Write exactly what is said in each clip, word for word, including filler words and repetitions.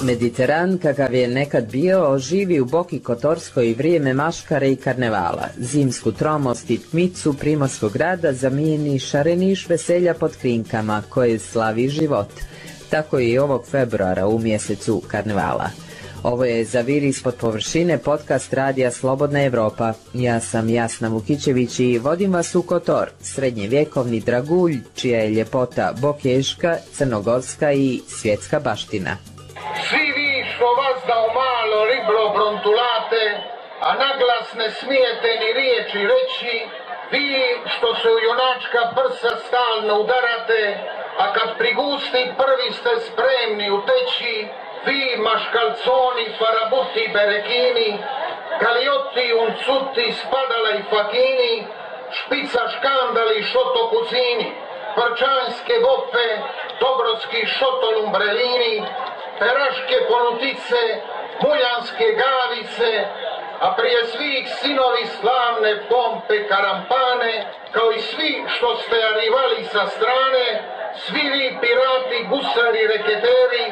Mediteran, kakav je nekad bio, oživi u Boki Kotorskoj vrijeme maškare i karnevala. Zimsku tromost i tmicu primorskog grada zamijeni šareniš veselja pod krinkama, koje slavi život. Tako je i ovog februara u mjesecu karnevala. Ovo je Zaviri ispod površine, podcast radija Slobodna Evropa. Ja sam Jasna Vukićević i vodim vas u Kotor, srednjevjekovni dragulj, čija je ljepota bokeška, crnogorska i svjetska baština. Svi vi što vas da o malo riblo brontulate, a naglas ne smijete ni riječi reći, vi što se u junačka prsa stalno udarate, a kad prigusti prvi ste spremni uteći, vi maškalconi, farabuti, berekini, kaliotti, uncuti, spadala i fakini, špica škandali, šoto kuzini, prčanske vope, dobrotski šotolumbrelini, peraške ponutice, muljanske gavice, a prije svih sinovi slavne pompe karampane, kao i svi što ste arivali sa strane, svi vi pirati, gusari, reketeri,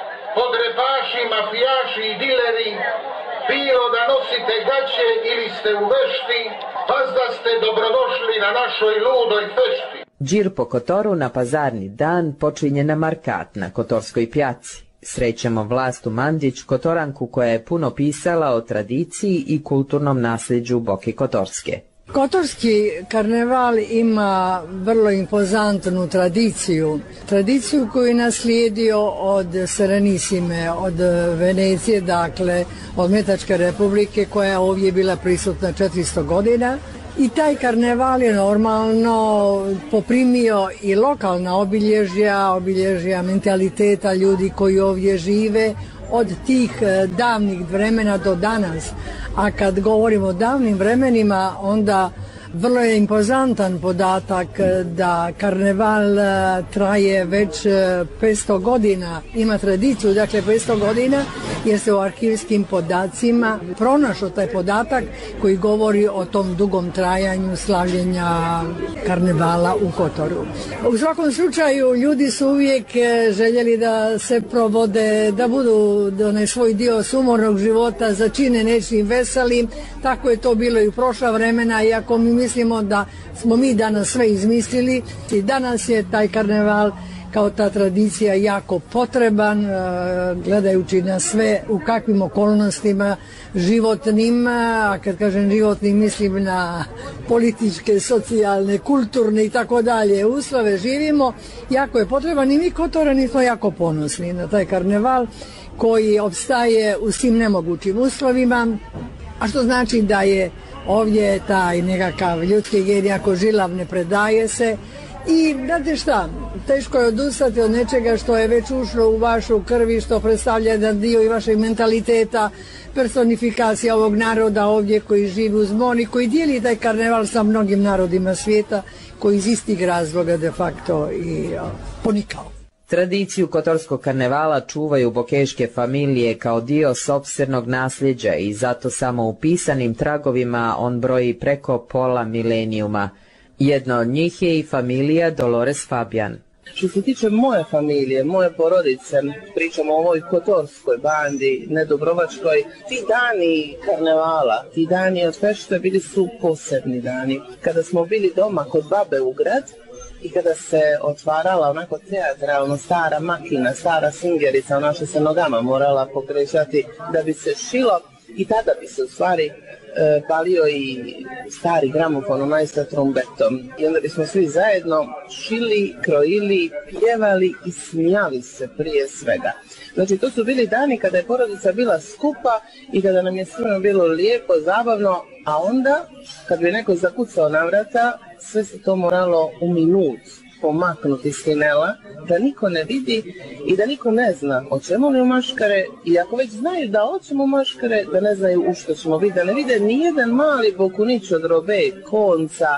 podrepaši, mafijaši i dileri, bilo da nosite gaće ili ste u vešti, vas da ste dobrodošli na našoj ludoj fešti. Džir po Kotoru na pazarni dan počinje na Markat na Kotorskoj pjaci. Srećemo Vlastu Mandić, Kotoranku koja je puno pisala o tradiciji i kulturnom nasljeđu Boke Kotorske. Kotorski karneval ima vrlo impozantnu tradiciju. Tradiciju koju je naslijedio od Serenissime, od Venecije, dakle od Metačke republike koja je ovdje bila prisutna četiristo godina. I taj karneval je normalno poprimio i lokalna obilježja, obilježja mentaliteta ljudi koji ovdje žive od tih davnih vremena do danas. A kad govorimo o davnim vremenima, onda vrlo je impozantan podatak da karneval traje već petsto godina, ima tradiciju, dakle petsto godina, jer se u arhivskim podacima pronašao taj podatak koji govori o tom dugom trajanju slavljenja karnevala u Kotoru. U svakom slučaju ljudi su uvijek željeli da se provode, da budu onaj svoj dio sumornog života začine nečim veselim, tako je to bilo i u prošla vremena, iako mi mislimo da smo mi danas sve izmislili i danas je taj karneval kao ta tradicija jako potreban, gledajući na sve u kakvim okolnostima životnim, a kad kažem životnim mislim na političke, socijalne, kulturne i tako dalje uslove živimo, jako je potreban i mi Kotorani smo jako ponosni na taj karneval koji opstaje u svim nemogućim uslovima, a što znači da je ovdje taj nekakav ljudski gen jako žilav, ne predaje se. I znate šta, teško je odustati od nečega što je već ušlo u vašu krvi, što predstavlja jedan dio i vašeg mentaliteta, personifikacija ovog naroda ovdje koji živi uz Moni, koji dijeli taj karneval sa mnogim narodima svijeta, koji iz istih razloga de facto i o, ponikao. Tradiciju kotorskog karnevala čuvaju bokeške familije kao dio sopstvenog nasljeđa i zato samo u pisanim tragovima on broji preko pola milenijuma. Jedna od njih je i familija Dolores Fabian. Što se tiče moje familije, moje porodice, pričamo o ovoj kotorskoj bandi, ne Dubrovačkoj, ti dani karnevala, ti dani od fešte bili su posebni dani. Kada smo bili doma kod babe u grad i kada se otvarala onako teatralno stara makina, stara singerica, ona što se nogama morala pokrećati da bi se šilo i tada bi se u stvari E, palio i stari gramofon onaj sa trombetom i onda bismo svi zajedno šili, krojili, pjevali i smijali se prije svega. Znači to su bili dani kada je porodica bila skupa i kada nam je svima bilo lijepo, zabavno, a onda kad bi neko zakucao na vrata, sve se to moralo u minut pomaknuti iz tinela, da niko ne vidi i da niko ne zna hoćemo li u maškare, i ako već znaju da hoćemo u maškare, da ne znaju u što ćemo biti, da ne vide nijedan mali bokunić od robe, konca,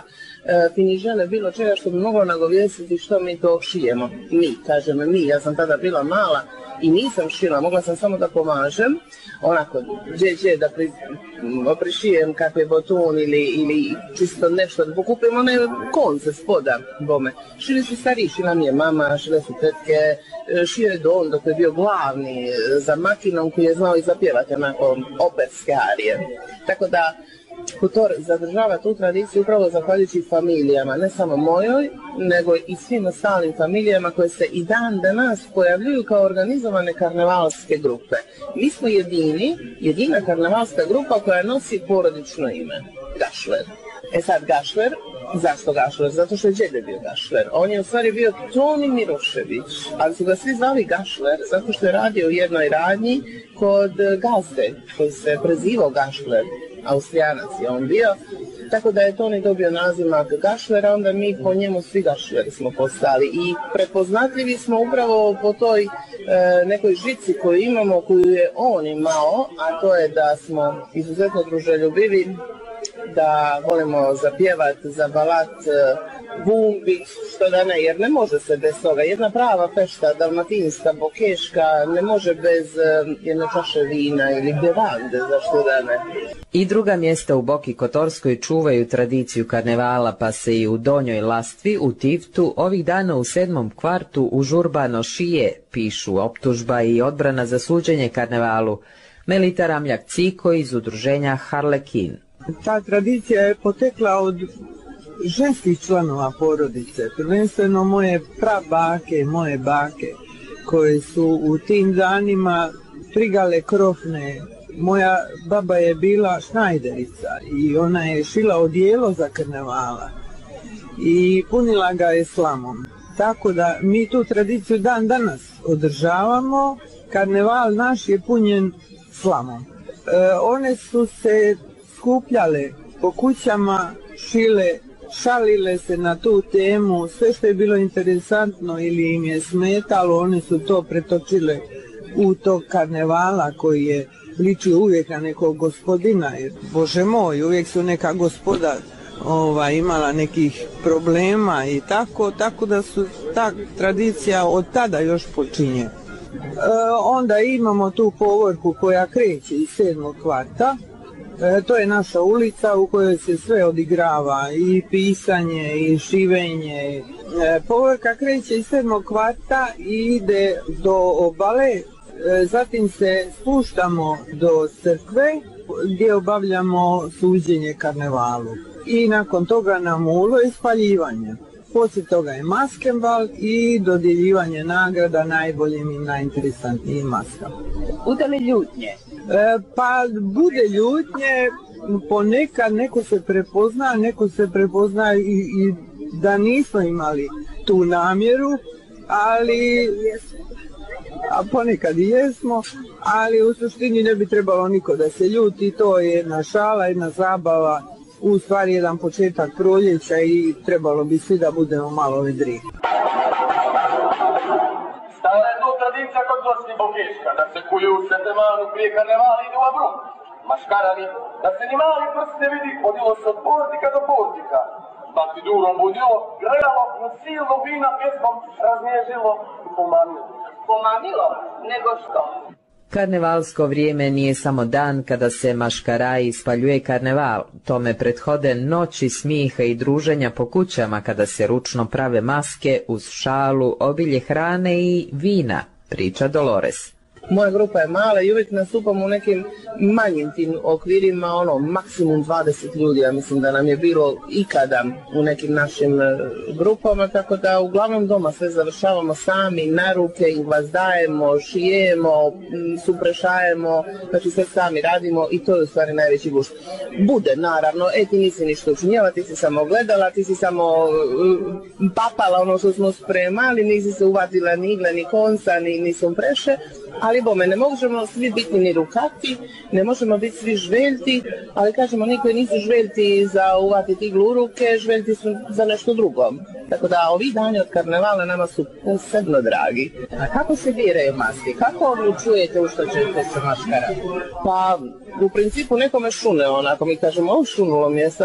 e, finižele, bilo čega što bi moglo nagovijestiti što mi to šijemo. Mi, kažem mi, ja sam tada bila mala i nisam šila, mogla sam samo da pomažem, onako, dže, da pri, prišijem kakve botun ili, ili čisto nešto, da pokupim one konce spoda bome. Šili su stariji, šila mi je mama, šile su tetke, šio je Don dok je bio glavni za makinom koji je znao i zapjevati onako operske arije. Tako da Kotor zadržava tu tradiciju upravo zahvaljujući familijama, ne samo mojoj, nego i svim ostalim familijama koje se i dan danas pojavljuju kao organizovane karnevalske grupe. Mi smo jedini, jedina karnevalska grupa koja nosi porodično ime, Gašler. E sad Gašler, zašto Gašler? Zato što je djede bio Gašler. On je u stvari bio Toni Mirošević, ali su ga svi zvali Gašler zato što je radio u jednoj radnji kod gazde koji se prezivao Gašler. Austrijanac je on bio, tako da je Toni dobio nazimak Gašlera, onda mi po njemu svi Gašleri smo postali i prepoznatljivi smo upravo po toj e, nekoj žici koju imamo, koju je on imao, a to je da smo izuzetno druželjubivi, da volimo zapjevat, zabalat, bumbi, što da ne, jer ne može se bez toga. Jedna prava fešta, dalmatinska, bokeška, ne može bez jedne čaše vina ili bevande, zašto da ne. I druga mjesta u Boki Kotorskoj čuvaju tradiciju karnevala, pa se i u Donjoj Lastvi, u Tivtu, ovih dana u sedmom kvartu užurbano šije, pišu optužba i odbrana za suđenje karnevalu. Melita Ramljak-Ciko iz udruženja Harlekin. Ta tradicija je potekla od ženskih članova porodice, prvenstveno moje prabake, moje bake, koje su u tim danima prigale krofne. Moja baba je bila šnajderica i ona je šila odijelo za karnevala i punila ga je slamom. Tako da mi tu tradiciju dan danas održavamo, karneval naš je punjen slamom. E, one su se skupljale po kućama, šile, šalile se na tu temu, sve što je bilo interesantno ili im je smetalo, one su to pretočile u tog karnevala koji je ličio uvijek na nekog gospodina, jer Bože moj, uvijek su neka gospoda ova, imala nekih problema i tako, tako da su ta tradicija od tada još počinje. E, onda imamo tu povorku koja kreće iz sedmog kvarta. E, to je naša ulica u kojoj se sve odigrava, i pisanje, i šivenje. E, povorka kreće iz sedmog kvarta i ide do obale, e, zatim se spuštamo do crkve gdje obavljamo suđenje karnevalu. I nakon toga na mulo je spaljivanje. Poslije toga je maskenbal i dodjeljivanje nagrada najboljim i najinteresantnijim maskama. Bude li ljutnje? E, pa bude ljutnje, ponekad neko se prepozna, neko se prepozna i, i da nismo imali tu namjeru, ali a ponekad i jesmo, ali u suštini ne bi trebalo niko da se ljuti, to je jedna šala, jedna zabava, u stvari jedan početak proljeća i trebalo bi svi da budemo malo vedri. Stara je to tradicija kod Gosti Bokeška, da se kuju u Svetemanu prije karnevala ide u Abruk. Maškarani, da se ni mali prst ne vidi, hodilo se od portika do portika. Pa ti durom budilo, grejalo, no silno vina pjesmom raznježilo i pomamilo. Pomamilo? Nego što? Karnevalsko vrijeme nije samo dan kada se maškaraji ispaljuje karneval, tome prethode noći smijeha i druženja po kućama kada se ručno prave maske uz šalu, obilje hrane i vina, priča Dolores. Moja grupa je mala i uvijek nastupamo u nekim manjim tim okvirima, ono, maksimum dvadeset ljudi, ja mislim da nam je bilo ikada u nekim našim grupama, tako da uglavnom doma sve završavamo sami, na ruke ih vazdajemo, šijemo, suprešajemo, znači sve sami radimo i to je u stvari najveći gušt. Bude, naravno, e ti nisi ništa učinjela, ti si samo gledala, ti si samo papala ono što smo spremali, nisi se uvatila ni igle, ni konca, ni, ni sumpreše, ali bome, ne možemo svi biti ni rukati, ne možemo biti svi žveljti, ali kažemo, oni koji nisu žveljti za uvatiti iglu u ruke, žveljti su za nešto drugo. Tako da ovi dani od karnevala nama su posebno dragi. A kako se biraju maske? Kako odlučujete u što ćete se maškarati? Pa, u principu nekome šune onako, mi kažemo, o šunulo mi je sad,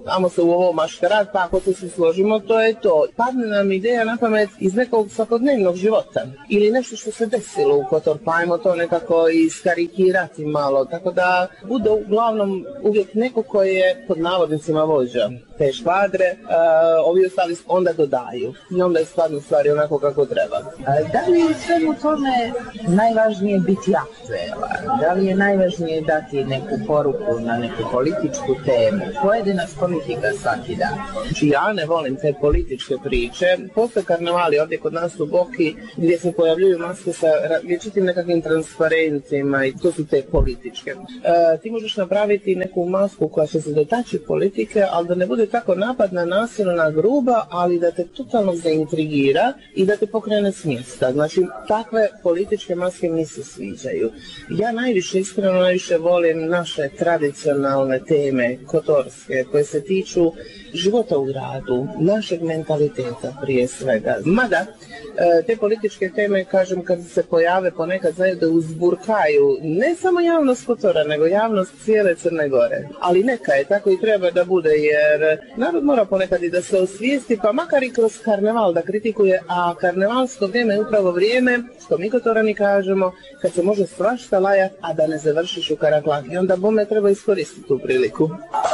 Amo se u ovo maškarad, pa ako se svi složimo, to je to. Padne nam ideja na pamet iz nekog svakodnevnog života ili nešto što se desilo u Kotor, pa ajmo to nekako iskarikirati malo, tako da bude uglavnom uvijek neko koji je pod navodnicima vođa te škvadre, uh, ovi ostali onda dodaju i onda je stvarno stvari onako kako treba. Da li je svemu tome najvažnije biti aktuelan? Da li je najvažnije dati neku poruku na neku političku temu? Pojede nas politika svaki dan. Znači ja ne volim te političke priče. Postoje karnevali ovdje kod nas u Boki gdje se pojavljuju maske sa vječitim nekakvim transparentima i to su te političke. Uh, ti možeš napraviti neku masku koja će se dotaći politike, ali da ne bude tako napadna, nasilna, gruba, ali da te totalno zaintrigira i da te pokrene s mjesta. Znači, takve političke maske mi se sviđaju. Ja najviše, iskreno najviše volim naše tradicionalne teme, kotorske, koje se tiču života u gradu, našeg mentaliteta prije svega. Mada, te političke teme, kažem, kad se pojave ponekad znaju da uzburkaju ne samo javnost Kotora, nego javnost cijele Crne Gore. Ali neka je, tako i treba da bude, jer narod mora ponekad i da se osvijesti, pa makar i kroz karneval da kritikuje, a karnevalsko vrijeme je upravo vrijeme, što mi Kotorani kažemo, kad se može svašta lajat, a da ne završiš u karaklak. I onda bome treba iskoristiti tu priliku.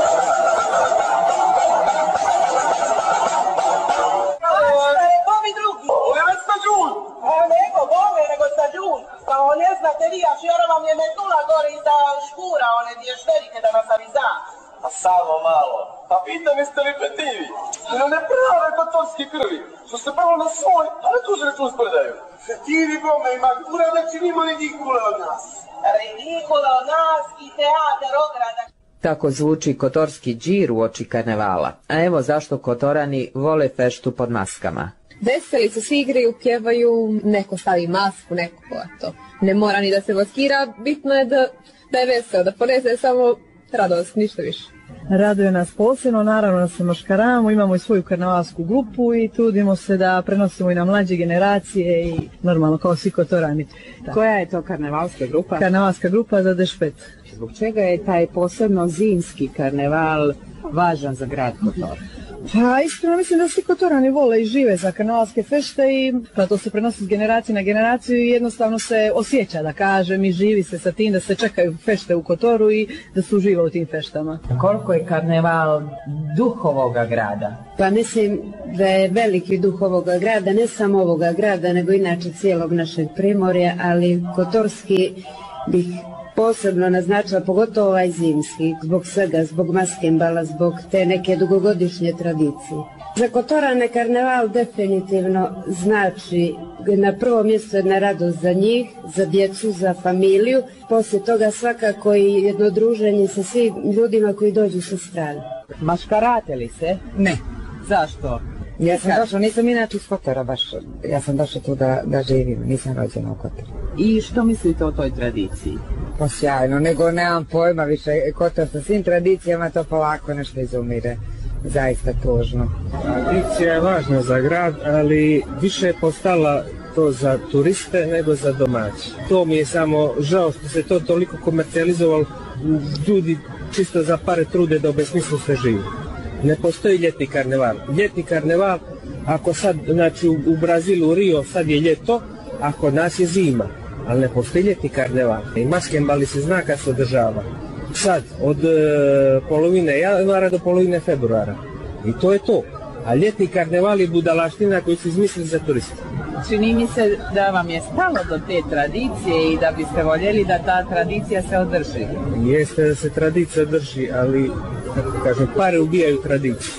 Pa on ne znate vi, a šjora vam je metula gore iza škura, one dvije šterike da nas aviza. A samo malo. Pa pitam jeste li petivi? No ne prave kotorski krvi, što se prvo na svoj, a ne tuži račun spredaju. Petivi bome ima kura da činimo ridikule od nas. Ridikule od nas i teatar ograda. Tako zvuči kotorski džir u oči karnevala. A evo zašto Kotorani vole feštu pod maskama. Veseli se, svi igraju, pjevaju, neko stavi masku, neko to. Ne mora ni da se maskira, bitno je da, da je vesel, da ponese samo radost, ništa više. Raduje nas posebno, naravno da se maškaramo, imamo i svoju karnevalsku grupu i trudimo se da prenosimo i na mlađe generacije i normalno kao svi Kotorani. Da. Koja je to karnevalska grupa? Karnevalska grupa za Dešpet. Zbog čega je taj posebno zimski karneval važan za grad Kotor? Pa iskreno mislim da svi Kotorani vole i žive za karnevalske fešte i pa to se prenosi s generacije na generaciju i jednostavno se osjeća, da kažem, i živi se sa tim da se čekaju fešte u Kotoru i da se uživa u tim feštama. Koliko je karneval duh ovoga grada? Pa mislim da je veliki duh ovoga grada, ne samo ovoga grada, nego inače cijelog našeg Primorja, ali kotorski bih posebno naznačila, pogotovo ovaj zimski, zbog svega, zbog maskembala, zbog te neke dugogodišnje tradicije. Za Kotorane karneval definitivno znači na prvo mjesto jedna radost za njih, za djecu, za familiju, poslije toga svakako i jedno druženje sa svim ljudima koji dođu sa strane. Maškarate li se? Ne. Zašto? Ja sam došla, nisam inače iz Kotora baš, ja sam došla tu da, da živim, nisam rođena u Kotoru. I što mislite o toj tradiciji? Pa sjajno, nego nemam pojma više, Kotor sa svim tradicijama to polako nešto izumire, zaista tužno. Tradicija je važna za grad, ali više je postala to za turiste nego za domaće. To mi je samo žao što se to toliko komercijalizovalo, ljudi čisto za pare trude da obesmislu se živi. Ne postoji ljetni karneval. Ljetni karneval, ako sad, znači u, u Brazilu, u Rio, sad je ljeto, a kod nas je zima. Ali ne postoji ljetni karneval. I maskembali se zna kad se održava. Sad, od e, polovine januara do polovine februara. I to je to. A ljetni karneval je budalaština koju su izmislili za turiste. Čini mi se da vam je stalo do te tradicije i da biste voljeli da ta tradicija se održi. Jeste da se tradicija drži, ali, kako kažem, pare ubijaju tradiciju.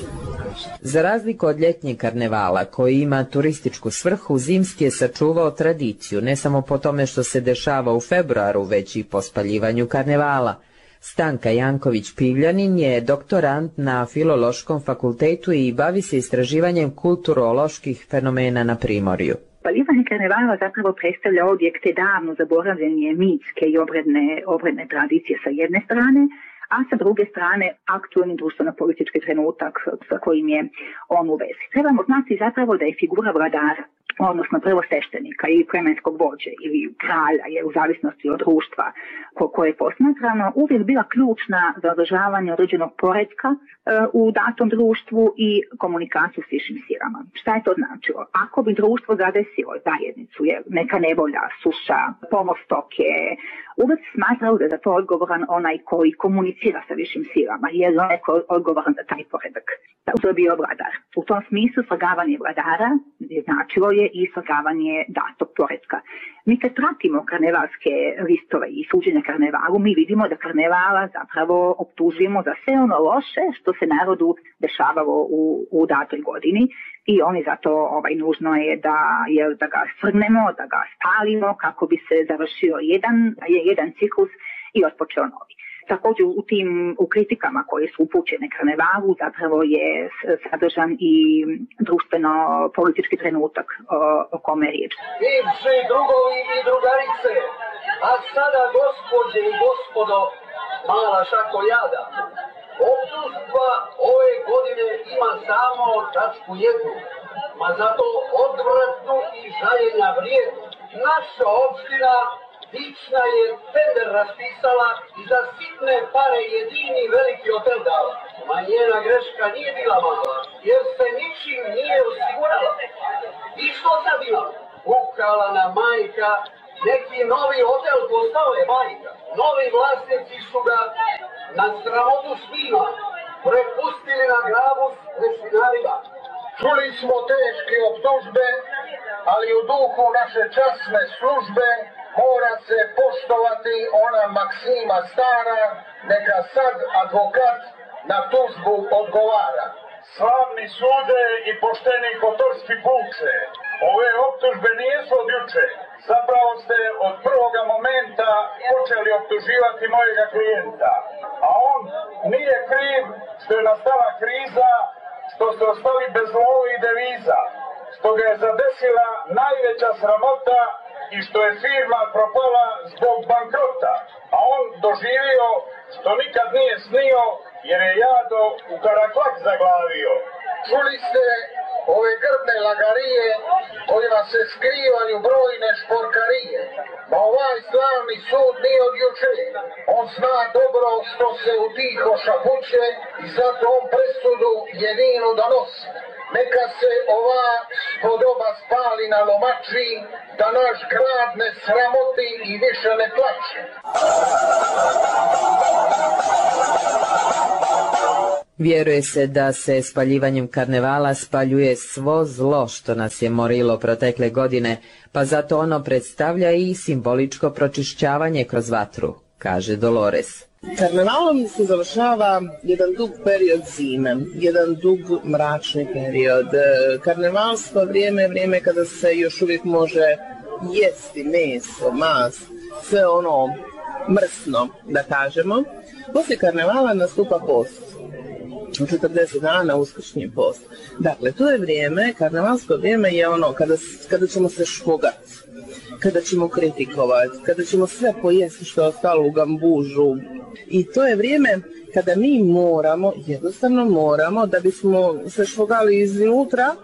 Za razliku od ljetnjeg karnevala, koji ima turističku svrhu, zimski je sačuvao tradiciju, ne samo po tome što se dešava u februaru, već i po spaljivanju karnevala. Stanka Janković-Pivljanin je doktorant na Filološkom fakultetu i bavi se istraživanjem kulturoloških fenomena na Primorju. Spaljivanje karnevala zapravo predstavlja objekte davno zaboravljene mitske i obredne, obredne tradicije sa jedne strane, a sa druge strane aktualni društveno-politički trenutak sa kojim je on u vezi. Trebamo znati zapravo da je figura vladara odnosno prvo sveštenika ili plemenskog vođe ili kralja, je u zavisnosti od društva ko, koje je posmatrano, uvijek bila ključna za održavanje određenog poretka e, u datom društvu i komunikaciju s višim silama. Šta je to značilo? Ako bi društvo zadesilo zajednicu, je neka nevolja, suša, pomor stoke, uvijek se smatralo da je za to odgovoran onaj koji komunicira sa višim silama, jer on je odgovoran za taj poredak. To je bio vladar. U tom smislu svrgavanje vladara značilo je i svrgavanje datog poretka. Mi kad pratimo karnevalske listove i suđenja karnevalu, mi vidimo da karnevala zapravo optužujemo za sve ono loše što se narodu dešavalo u, u datoj godini i oni zato ovaj, nužno je da, je da ga svrgnemo, da ga spalimo kako bi se završio jedan, jedan ciklus i otpočeo novi. Također u tim u kritikama koje su upućene karnevalu zapravo je sadržan i društveno-politički trenutak o, o kome je riječ. Bivši drugovi i drugarice, a sada gospođe i gospodo, mala šako jada, optužba ove godine ima samo tačku jednu, ma zato odvratnu i žaljenja vrijednu. Naša opština Dična je tender raspisala i za sitne pare jedini veliki hotel dala. Ma njena greška nije bila mala, jer se ničim nije osigurala. I što sad bila? Ukrala na majka, neki novi hotel postao je majka. Novi vlasnici su ga na sramotu svima prepustili na glavu s resinarima. Čuli smo teške optužbe, ali u duhu naše časne službe mora se poštovati ona maksima stara, neka sad advokat na tužbu odgovara. Slavni sude i pošteni kotorski puče, ove optužbe nisu od juče. Zapravo ste od prvoga momenta počeli optuživati mojega klijenta. A on nije kriv što je nastala kriza, što ste ostali bez love i deviza, što ga je zadesila najveća sramota i što je firma propala zbog bankrota, a on doživio što nikad nije snio jer je jado u karaklak zaglavio. Čuli ste ove grdne lagarije kojima se skrivaju brojne šporkarije. Ma ovaj slavni sud nije od juče. On zna dobro što se u tiho šapuće i zato on presudu jedinu donosi. Neka se ova spodoba spali na lomači, da naš grad ne sramoti i više ne plače. Vjeruje se da se spaljivanjem karnevala spaljuje svo zlo što nas je morilo protekle godine, pa zato ono predstavlja i simboličko pročišćavanje kroz vatru, kaže Dolores. Karnevalom se završava jedan dug period zime, jedan dug mračni period. Karnevalsko vrijeme je vrijeme kada se još uvijek može jesti meso, mas, sve ono mrsno, da kažemo. Poslije karnevala nastupa post. četrdeset dana uskršnji post. Dakle, to je vrijeme, karnevalsko vrijeme je ono kada, kada ćemo se špogati, kada ćemo kritikovati, kada ćemo sve pojesti što je ostalo u gambužu. I to je vrijeme kada mi moramo, jednostavno moramo, da bismo se špogali iznutra,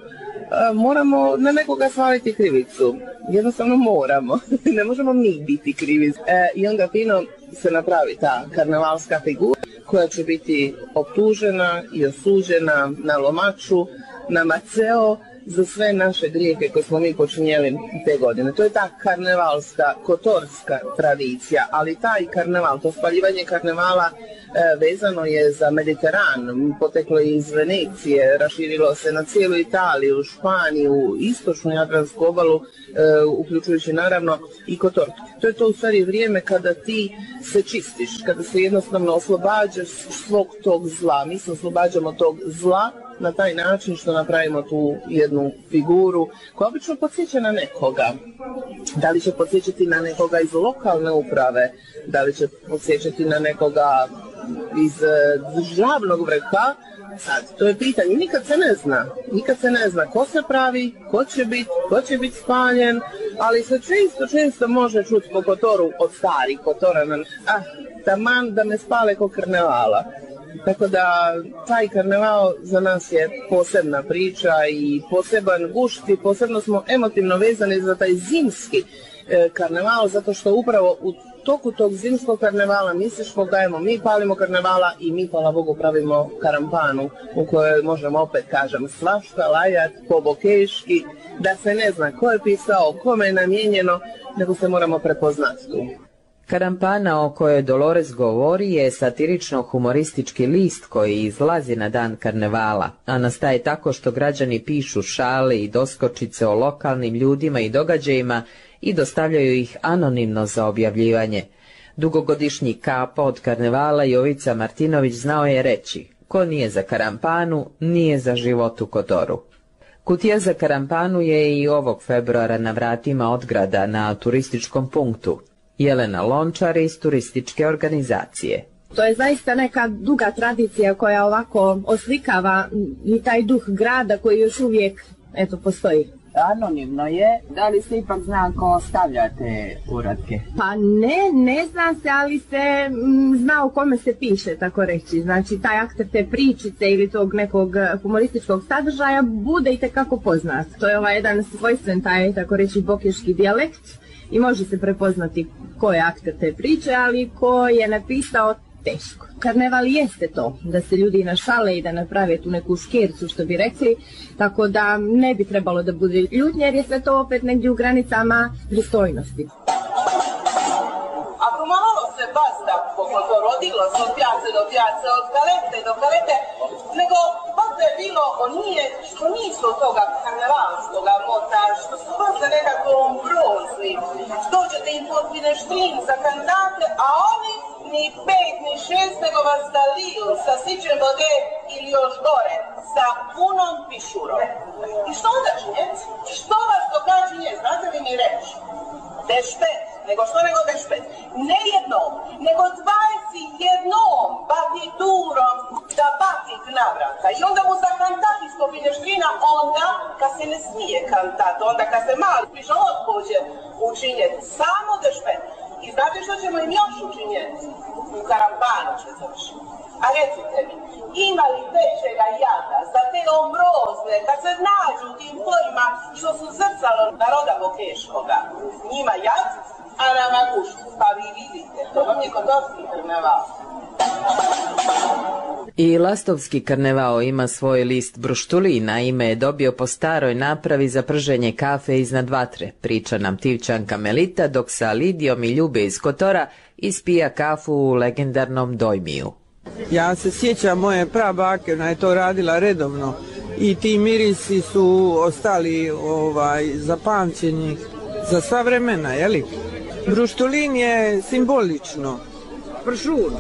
moramo na nekoga svaliti krivicu. Jednostavno moramo. Ne možemo mi biti krivi. E, I onda fino se napravi ta karnevalska figura koja će biti optužena i osuđena na lomaču, na maceo, za sve naše grijehe koje smo mi počinjeli te godine. To je ta karnevalska, kotorska tradicija, ali taj karneval, to spaljivanje karnevala e, vezano je za Mediteran, poteklo je iz Venecije, raširilo se na cijelu Italiju, Španiju, istočnu Jadransku obalu, e, uključujući naravno i kotor. To je to u stvari vrijeme kada ti se čistiš, kada se jednostavno oslobađaš svog tog zla. Mi se oslobađamo tog zla na taj način što napravimo tu jednu figuru koja obično podsjeća na nekoga. Da li će podsjećati na nekoga iz lokalne uprave, da li će podsjećati na nekoga iz državnog vrha, sad, to je pitanje, nikad se ne zna, nikad se ne zna ko se pravi, ko će biti, ko će biti spaljen, ali se često, često može čuti po kotoru od starih kotora, ah, taman da me spale ko karnevala. Tako da taj karneval za nas je posebna priča i poseban gušt i posebno smo emotivno vezani za taj zimski e, karneval, zato što upravo u toku tog zimskog karnevala mi se špogajemo, mi palimo karnevala i mi, hvala Bogu, pravimo karampanu u kojoj možemo opet, kažem, svašta lajat po bokeški, da se ne zna ko je pisao, kome je namijenjeno, nego se moramo prepoznati tu. Karampana o kojoj Dolores govori je satirično-humoristički list koji izlazi na dan karnevala, a nastaje tako što građani pišu šale i doskočice o lokalnim ljudima i događajima i dostavljaju ih anonimno za objavljivanje. Dugogodišnji kapo od karnevala Jovica Martinović znao je reći: ko nije za karampanu, nije za život u Kotoru. Kutija za karampanu je i ovog februara na vratima Odgrada na turističkom punktu. Jelena Lončar iz turističke organizacije. To je zaista neka duga tradicija koja ovako oslikava i taj duh grada koji još uvijek eto, postoji. Anonimno je, da li se ipak zna ko stavlja te uratke? Pa ne, ne zna se, ali se m, zna o kome se piše, tako reći. Znači, taj akter te pričice ili tog nekog humorističkog sadržaja bude i tekako poznat. To je ovaj jedan svojstven, taj, tako reći, bokeški dijalekt i može se prepoznati ko je akter te priče, ali ko je napisao, teško. Karneval jeste to, da se ljudi našale i da naprave tu neku škercu, što bi rekli, tako da ne bi trebalo da bude ljutnje, jer je sve to opet negdje u granicama pristojnosti. Ako malo se basta pogotovo rodilo se od pjace do pjace, od kalete do kalete, nego baš je bilo onije što nisu od toga karnevalskoga mota, što su baš nekako ombrozni, što ćete im potpine štrin za kantate, a oni ni pet, ni šest, nego vas daliju sa sićem vode ili još gore, sa punom pišurom. I što onda činjeti? Što vas to kaže nje? Znate li mi reći? Dešpet, nego što nego dešpet? Ne jednom, nego dvadeset jednom batiturom da batit navrata. I onda mu za kantat iskopine štrina, onda kad se ne smije kantat, onda kad se mali pišovod pođe učinjeti, samo dešpet. I znate što ćemo im još učinjeti? U karampanu će završiti. A recite mi, ima li većega jada za te ombrozne, kad se nađu u tim pojima što su zrcalo naroda bokeškoga? Njima jad, a nama gušt. Pa vi vidite, to vam je kotorski karneval. I Lastovski karneval ima svoj list bruštulina, ime je dobio po staroj napravi za prženje kafe iznad vatre, priča nam Tivčanka Melita, dok sa Lidijom i Ljube iz Kotora ispija kafu u legendarnom Dojmiju. Ja se sjećam moje prabake, ona je to radila redovno i ti mirisi su ostali ovaj, zapamćeni za sva vremena, jeli? Bruštulin je simbolično. Pršun.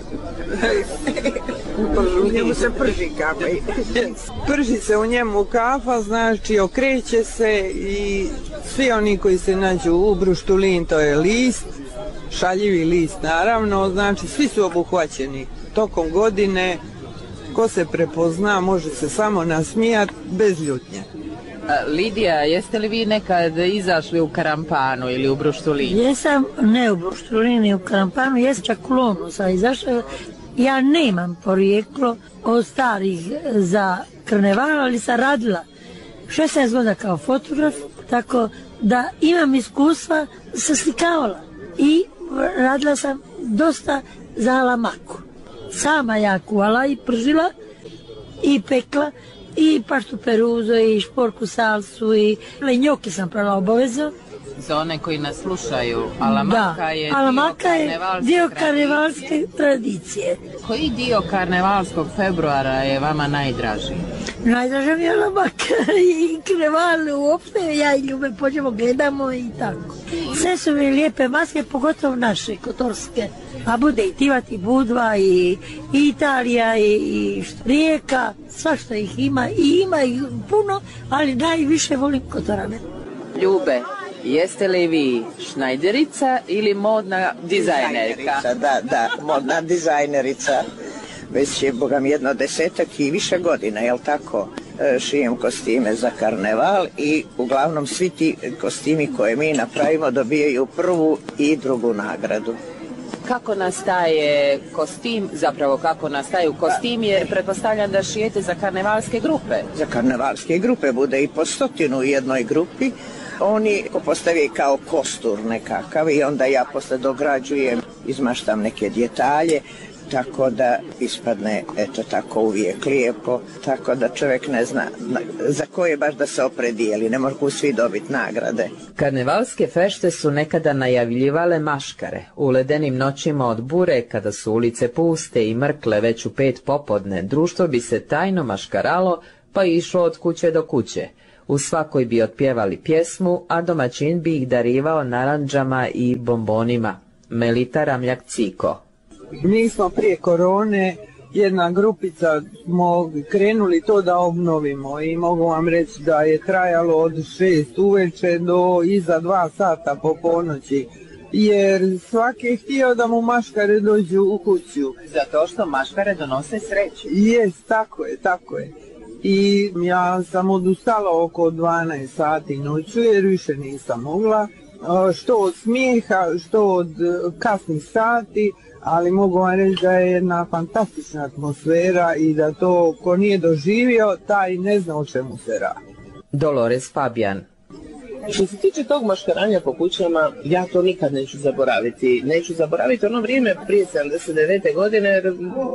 U njemu se prži kafa. Prži se u njemu kafa, znači okreće se i svi oni koji se nađu u bruštulin, to je list, šaljivi list naravno, znači svi su obuhvaćeni tokom godine. Ko se prepozna može se samo nasmijati bez ljutnje. Lidija, jeste li vi nekad izašli u karampanu ili u bruštulin? Jesam, ne u bruštulin i u karampanu, jesam čak u Lonu sam izašla. Ja nemam porijeklo od starih za karneval, ali sam radila šesnaest godina kao fotograf, tako da imam iskustva, sam slikavala i radila sam dosta za alamaku. Sama ja kuvala i pržila i pekla i paštu peruzo i šporku salsu i njoke sam pravila obavezno. Za one koji nas slušaju, alamaka da, je alamaka dio je dio karnevalske tradicije. Koji dio karnevalskog februara je vama najdraži? Najdraža mi je alamaka i karneval uopšte, ja i Ljube pođemo, gledamo i tako. Sve su mi lijepe maske, pogotovo naše, kotorske. A bude i Tivat, i Budva, i, i Italija, i, i Rijeka, svašta ih ima i ima ih puno, ali najviše volim Kotorane. Ljube, jeste li vi šnajderica ili modna dizajnerka? Da, da, modna dizajnerica. Već je, bogam, jedno desetak i više godina, jel tako? Šijem kostime za karneval i uglavnom svi ti kostimi koje mi napravimo dobijaju prvu i drugu nagradu. kako nastaje kostim, zapravo kako nastaju kostim, jer pretpostavljam da šijete za karnevalske grupe. Za karnevalske grupe bude i po stotinu u jednoj grupi. Oni postavi kao kostur nekakav i onda ja posle dograđujem, izmaštam neke detalje, tako da ispadne, eto tako, uvijek lijepo, tako da čovjek ne zna za koje baš da se opredijeli, ne mogu svi dobiti nagrade. Karnevalske fešte su nekada najavljivale maškare. U ledenim noćima od bure, kada su ulice puste i mrkle već u pet popodne, društvo bi se tajno maškaralo pa išlo od kuće do kuće. U svakoj bi otpjevali pjesmu, a domaćin bi ih darivao narandžama i bombonima. Melita Ramljak Ciko. Mi smo prije korone, jedna grupica, smo krenuli to da obnovimo i mogu vam reći da je trajalo od šest uveče do iza dva sata po ponoći, jer svaki je htio da mu maškare dođu u kuću. Zato što maškare donose sreću. Jest, tako je, tako je. I ja sam odustala oko dvanaest sati noću jer više nisam mogla, što od smijeha, što od kasnih sati, ali mogu vam reći da je jedna fantastična atmosfera i da to ko nije doživio, taj ne zna o čemu se radi. Dolores Fabijan. Što se tiče tog maškaranja po kućama, ja to nikad neću zaboraviti. Neću zaboraviti ono vrijeme prije sedamdeset devete godine jer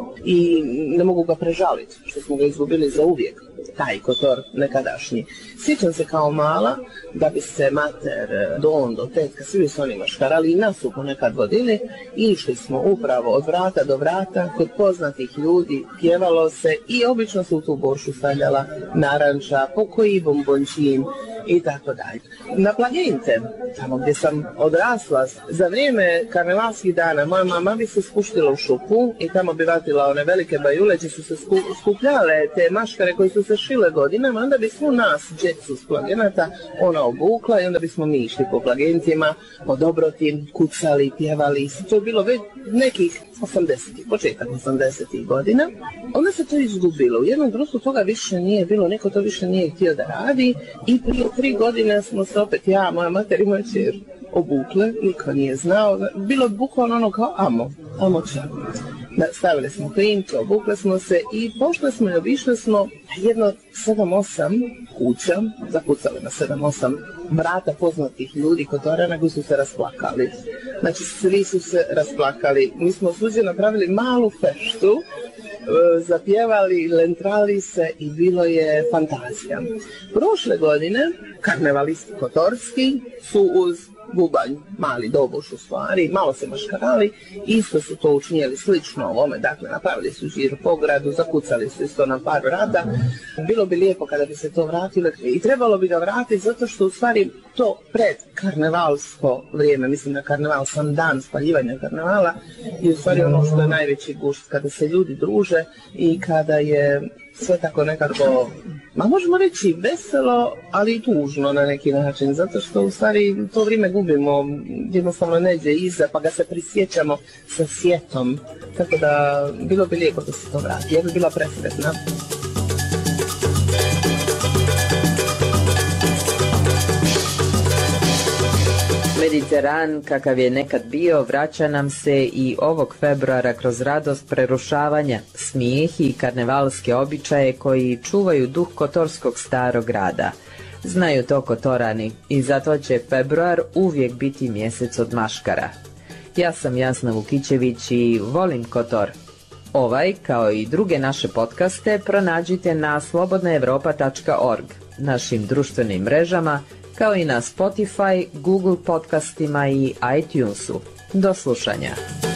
i ne mogu ga prežaliti, što smo ga izgubili za uvijek, taj kotor nekadašnji. Sjećam se kao mala da bi se mater, don, do tetka, svi su oni maškarali i nas su ponekad vodili. Išli smo upravo od vrata do vrata, kod poznatih ljudi, pjevalo se i obično se u tu boršu stavljala naranča, pokoji bombončin i tako dalje. Na Plagente, tamo gdje sam odrasla, za vrijeme karnevalskih dana moja mama bi se spuštila u šupu i tamo bi vatila one velike bajule gdje su se skupljale te maškare koje su se šile godinama, onda bi svu nas, djecu s Plagenata, ona obukla i onda bismo mi išli po Plagentima, po dobrotim, kucali, pjevali. To je bilo već nekih osamdesetih, početak osamdesetih godina. Onda se to izgubilo. U jednom društvu toga više nije bilo, neko to više nije htio da radi i prije tri godine smo se opet ja, moja mater i moja čer obukle, niko nije znao. Bilo je bukvalno ono kao amo, amo čar. Stavili smo klinke, obukle smo se i pošle smo i obišle smo jedno sedam osam kuća, zakucali na sedam osam vrata poznatih ljudi kotorana koji su se rasplakali. Znači svi su se rasplakali. Mi smo suđe napravili malu feštu, zapjevali, lentrali se i bilo je fantazija. Prošle godine karnevalisti kotorski su uz bubanj, mali doboš u stvari, malo se maškarali, isto su to učinjeli slično ovome, dakle napravili su žir po gradu, zakucali su isto na par vrata. Bilo bi lijepo kada bi se to vratilo i trebalo bi ga vratiti zato što u stvari to pred karnevalsko vrijeme, mislim na karneval, sam dan spaljivanja karnevala, je u stvari ono što je najveći gušt, kada se ljudi druže i kada je sve tako nekako, ma možemo reći veselo, ali i tužno na neki način, zato što u stvari to vrijeme gubimo, jednostavno neđe iza, pa ga se prisjećamo sa sjetom, tako da bilo bi lijepo da se to vrati, ja bi bila presretna. Mediteran, kakav je nekad bio, vraća nam se i ovog februara kroz radost prerušavanja, smijeh i karnevalske običaje koji čuvaju duh kotorskog starog grada. Znaju to kotorani i zato će februar uvijek biti mjesec od maškara. Ja sam Jasna Vukićević i volim Kotor. Ovaj, kao i druge naše podcaste, pronađite na slobodna evropa tačka org, našim društvenim mrežama, kao i na Spotify, Google podcastima i iTunesu. Do slušanja.